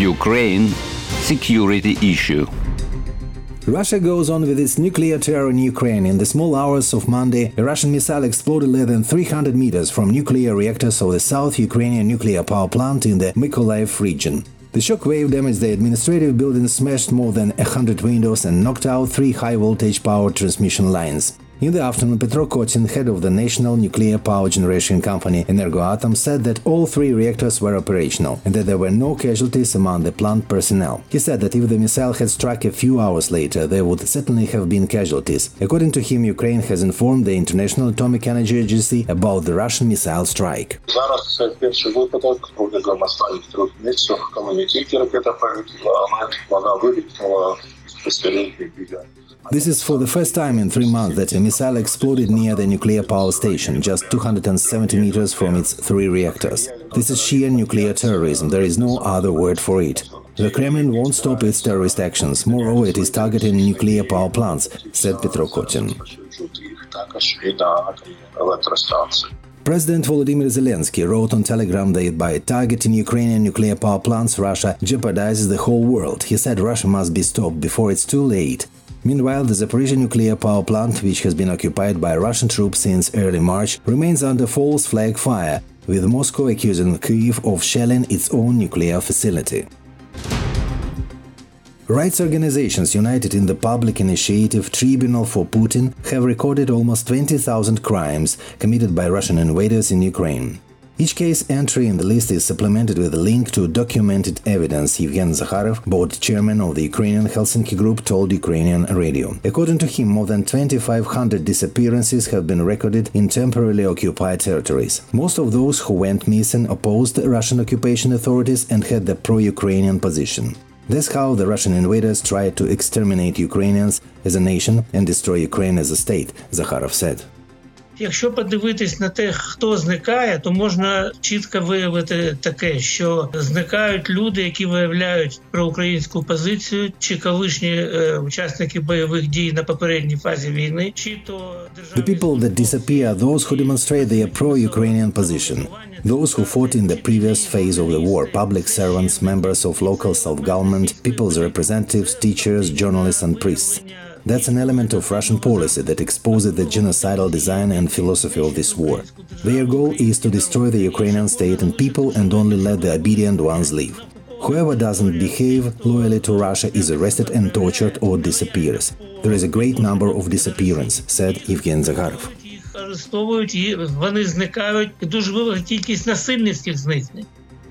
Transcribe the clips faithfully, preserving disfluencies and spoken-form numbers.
Ukraine security issue. Russia goes on with its nuclear terror in Ukraine. In the small hours of Monday, a Russian missile exploded less than three hundred meters from nuclear reactors of the South Ukrainian nuclear power plant in the Mykolaiv region. The shockwave damaged the administrative building, smashed more than one hundred windows and knocked out three high-voltage power transmission lines. In the afternoon, Petro Kotin, head of the national nuclear power generation company Energoatom, said that all three reactors were operational and that there were no casualties among the plant personnel. He said that if the missile had struck a few hours later, there would certainly have been casualties. According to him, Ukraine has informed the International Atomic Energy Agency about the Russian missile strike. Зараз це перший випадок протягом останніх трьох місяців, коли не тільки ракета полетіла, але вона вилітнула безпосередньо біля. This is for the first time in three months that a missile exploded near the nuclear power station, just two hundred seventy meters from its three reactors. This is sheer nuclear terrorism. There is no other word for it. The Kremlin won't stop its terrorist actions. Moreover, it is targeting nuclear power plants, said Petro Kotin. President Volodymyr Zelensky wrote on Telegram that by targeting Ukrainian nuclear power plants, Russia jeopardizes the whole world. He said Russia must be stopped before it's too late. Meanwhile, the Zaporizhzhia nuclear power plant, which has been occupied by Russian troops since early March, remains under false flag fire, with Moscow accusing Kyiv of shelling its own nuclear facility. Rights organizations united in the public initiative Tribunal for Putin have recorded almost twenty thousand crimes committed by Russian invaders in Ukraine. Each case entry in the list is supplemented with a link to documented evidence, Yevgen Zakharov, board chairman of the Ukrainian Helsinki Group, told Ukrainian radio. According to him, more than twenty-five hundred disappearances have been recorded in temporarily occupied territories. Most of those who went missing opposed the Russian occupation authorities and had the pro-Ukrainian position. That's how the Russian invaders tried to exterminate Ukrainians as a nation and destroy Ukraine as a state, Zakharov said. Якщо подивитись на те, хто зникає, то можна чітко виявити таке, що зникають люди, які виявляють проукраїнську позицію, чи колишні е, учасники бойових дій на попередній фазі війни, чи то державні... The people that disappear are those who demonstrate their pro-Ukrainian position. Those who fought in the previous phase of the war, public servants, members of local self-government, people's representatives, teachers, journalists and priests. That's an element of Russian policy that exposes the genocidal design and philosophy of this war. Their goal is to destroy the Ukrainian state and people and only let the obedient ones live. Whoever doesn't behave loyally to Russia is arrested and tortured or disappears. There is a great number of disappearances, said Yevgen Zakharov. Арестовують і вони зникають, і дуже велика кількість насильницьких зникнень.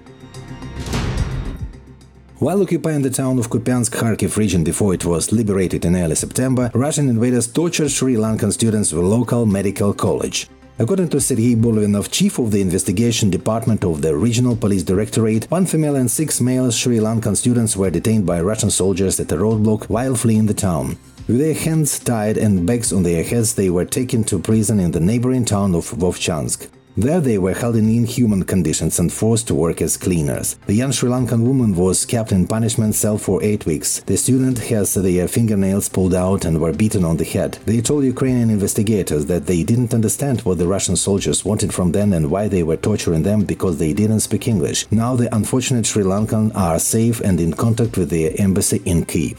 While occupying the town of Kupiansk-Kharkiv region before it was liberated in early September, Russian invaders tortured Sri Lankan students of a local medical college. According to Sergei Bolvinov, chief of the investigation department of the Regional Police Directorate, one female and six male Sri Lankan students were detained by Russian soldiers at a roadblock while fleeing the town. With their hands tied and bags on their heads, they were taken to prison in the neighboring town of Vovchansk. There they were held in inhuman conditions and forced to work as cleaners. The young Sri Lankan woman was kept in punishment cell for eight weeks. The student has their fingernails pulled out and were beaten on the head. They told Ukrainian investigators that they didn't understand what the Russian soldiers wanted from them and why they were torturing them because they didn't speak English. Now the unfortunate Sri Lankan are safe and in contact with their embassy in Kyiv.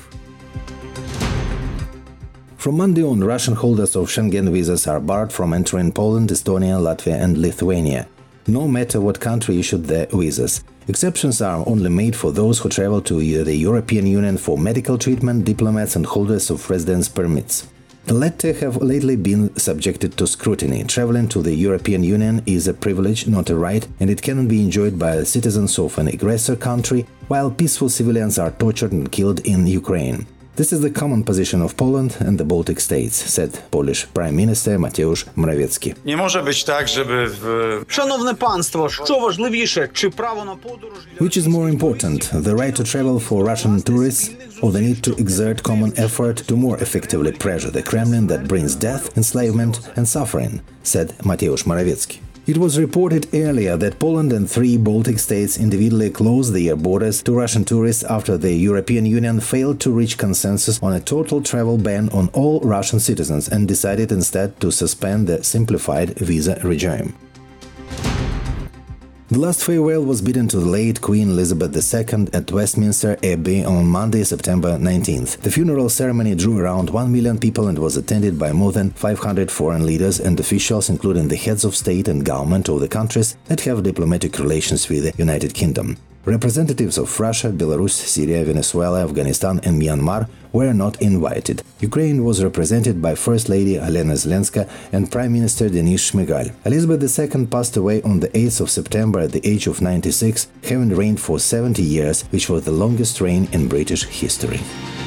From Monday on, Russian holders of Schengen visas are barred from entering Poland, Estonia, Latvia and Lithuania, no matter what country issued the visas. Exceptions are only made for those who travel to the European Union for medical treatment, diplomats and holders of residence permits. The latter have lately been subjected to scrutiny. Traveling to the European Union is a privilege, not a right, and it cannot be enjoyed by citizens of an aggressor country, while peaceful civilians are tortured and killed in Ukraine. This is the common position of Poland and the Baltic states, said Polish Prime Minister Mateusz Morawiecki. Nie może być tak, żeby w... Szanowne państwo, що важливіше, чи право на подорож... Which is more important, the right to travel for Russian tourists or the need to exert common effort to more effectively pressure the Kremlin that brings death, enslavement and suffering, said Mateusz Morawiecki. It was reported earlier that Poland and three Baltic states individually closed their borders to Russian tourists after the European Union failed to reach consensus on a total travel ban on all Russian citizens and decided instead to suspend the simplified visa regime. The last farewell was bidden to the late Queen Elizabeth the Second at Westminster Abbey on Monday, September nineteenth. The funeral ceremony drew around one million people and was attended by more than five hundred foreign leaders and officials, including the heads of state and government of the countries that have diplomatic relations with the United Kingdom. Representatives of Russia, Belarus, Syria, Venezuela, Afghanistan and Myanmar were not invited. Ukraine was represented by First Lady Olena Zelenska and Prime Minister Denis Shmyhal. Elizabeth the Second passed away on the eighth of September at the age of ninety-six, having reigned for seventy years, which was the longest reign in British history.